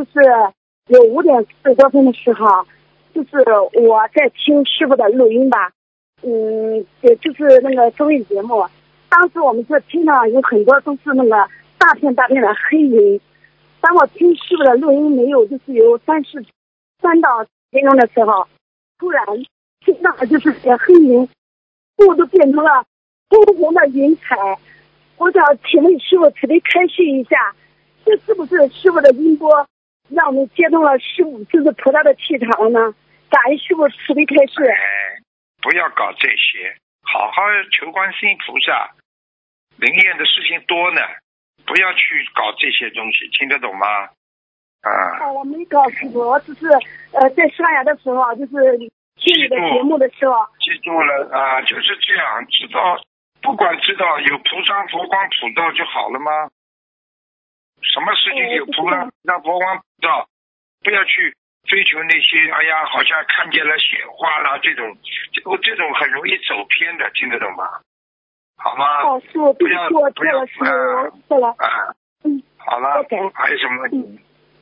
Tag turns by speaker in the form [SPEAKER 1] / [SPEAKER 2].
[SPEAKER 1] 就是有5:40多的时候，就是我在听师傅的录音吧，也就是那个综艺节目。当时我们这听到有很多都是那个大片大片的黑云。当我听师傅的录音没有，就是有3到4分钟的时候，突然听到就是这黑云，雾都变成了红红的云彩。我想请问师傅慈悲开示一下，这是不是师傅的音波让我们接通了师傅就是菩萨的气场呢？感恩师傅慈悲开示。
[SPEAKER 2] 不要搞这些，好好求观世音菩萨，灵验的事情多呢，不要去搞这些东西，听得懂吗？
[SPEAKER 1] 我没搞师傅，我只是在刷牙的时候，就是听你的节目的时候。
[SPEAKER 2] 记住了就是这样，知道不管知道有菩萨佛光普照就好了吗？什么事情有菩萨佛光普照，不要去追求那些好像看见了显化啦这种很容易走偏的，听得懂吗？好吗？
[SPEAKER 1] 师傅，对不起，我错了，师傅，我错了。
[SPEAKER 2] 好了，还有什么问题？